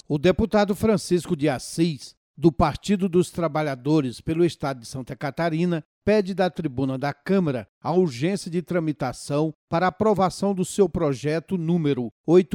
O deputado Francisco de Assis, do Partido dos Trabalhadores pelo Estado de Santa Catarina, pede da tribuna da Câmara a urgência de tramitação para aprovação do seu projeto número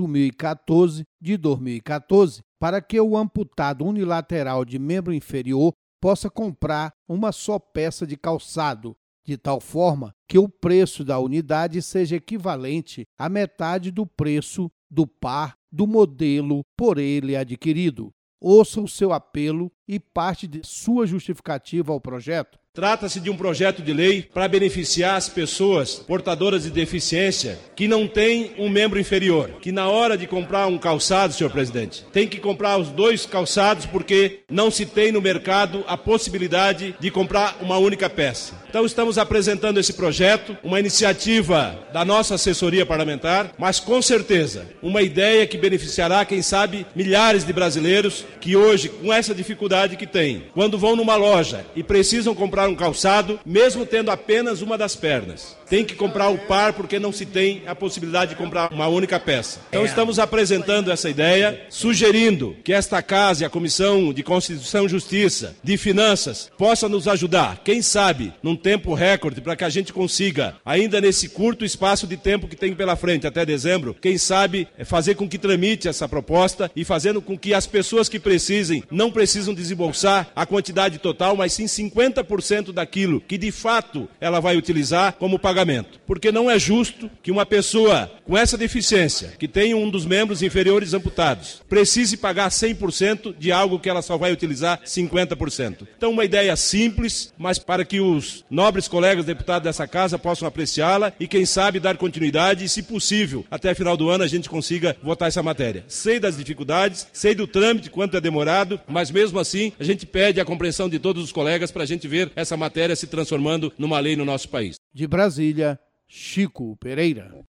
8014 de 2014, para que o amputado unilateral de membro inferior possa comprar uma só peça de calçado, de tal forma que o preço da unidade seja equivalente à metade do preço do par do modelo por ele adquirido. Ouça o seu apelo e parte de sua justificativa ao projeto. Trata-se de um projeto de lei para beneficiar as pessoas portadoras de deficiência que não têm um membro inferior, que na hora de comprar um calçado, senhor presidente, tem que comprar os dois calçados porque não se tem no mercado a possibilidade de comprar uma única peça. Então estamos apresentando esse projeto, uma iniciativa da nossa assessoria parlamentar, mas com certeza uma ideia que beneficiará, quem sabe, milhares de brasileiros que hoje, com essa dificuldade que têm, quando vão numa loja e precisam comprar um calçado, mesmo tendo apenas uma das pernas, tem que comprar o par porque não se tem a possibilidade de comprar uma única peça. Então estamos apresentando essa ideia, sugerindo que esta casa e a Comissão de Constituição e Justiça, de Finanças, possa nos ajudar, quem sabe, num tempo recorde, para que a gente consiga, ainda nesse curto espaço de tempo que tem pela frente, até dezembro, quem sabe fazer com que tramite essa proposta e fazendo com que as pessoas que precisem, não precisam desembolsar a quantidade total, mas sim 50% daquilo que de fato ela vai utilizar como pagamento. Porque não é justo que uma pessoa com essa deficiência, que tem um dos membros inferiores amputados, precise pagar 100% de algo que ela só vai utilizar 50%. Então uma ideia simples, mas para que os nobres colegas deputados dessa casa possam apreciá-la e quem sabe dar continuidade e, se possível, até final do ano a gente consiga votar essa matéria. Sei das dificuldades, sei do trâmite, quanto é demorado, mas mesmo assim a gente pede a compreensão de todos os colegas para a gente ver essa matéria se transformando numa lei no nosso país. De Brasília, Chico Pereira.